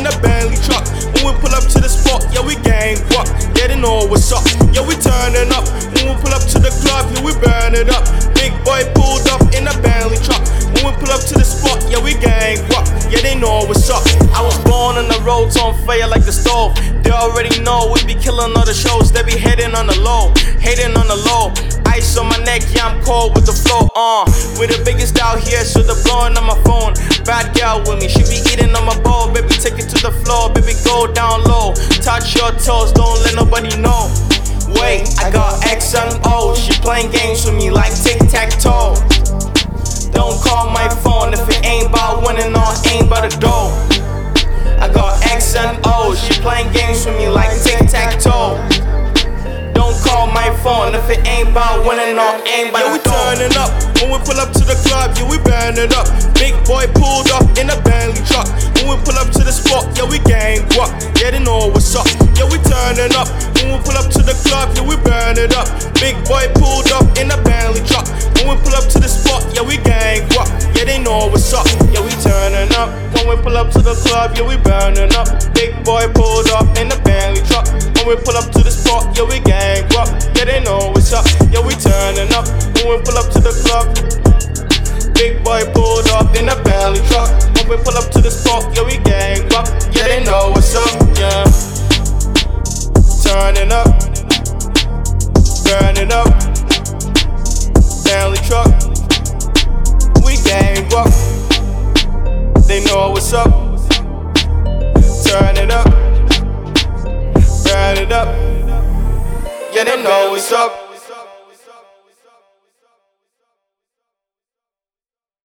in a Bentley truck. When we pull up to the spot, yeah, we gang up. Yeah, they know what's up. Yeah, we turning up. When we pull up to the club, yeah, we burn it up. Big boy pulled up in a Bentley truck. When we pull up to the spot, yeah, we gang up. Yeah, they know what's up. I was born on the roads on fire like the stove. They already know we be killing all the shows. They be hating on the low, hating on the low. Ice on my neck, yeah, I'm cold with the flow on. We're the biggest out here, so they're blowing on my phone. Bad girl with me, she be eating on my bowl. Baby, take it to the floor, baby, go down low. Touch your toes, don't let nobody know. Wait, I got X and O. She playing games with me like tic-tac-toe. Don't call my phone if it ain't about winning or ain't about the dough. I got X and O. She playing games with me like tic-tac-toe. Don't call my phone if it ain't about winning or ain't about the dough. Yeah, we turning up. When we pull up to the club, yeah, we burn it up. Big boy pulled up in a Bentley truck. When we pull up to the spot, yeah, we gang up. Yeah, they know what's up. Yeah, we turning up. When we pull up to the club, yeah, we burn it up. Big boy pulled up in a Bentley truck. When we pull up to the spot, yeah, we gang up. Yeah, they know what's up. Yeah, we turning up. When we pull up to the club, yeah, we burning up. Big boy pulled up in a Bentley truck. When we pull up to the spot, yeah, we gang up. Yeah, they know what's up. Yeah, we turning up. When we pull up to the club, big boy pulled up in a Bentley truck. When we pull up to the spot, yeah, we gang up. Yeah, they know what's up. Yeah, turning up, burning up. Bentley truck, we gang up. They know what's up. Turn it up, burn it up. Yeah, they know what's up.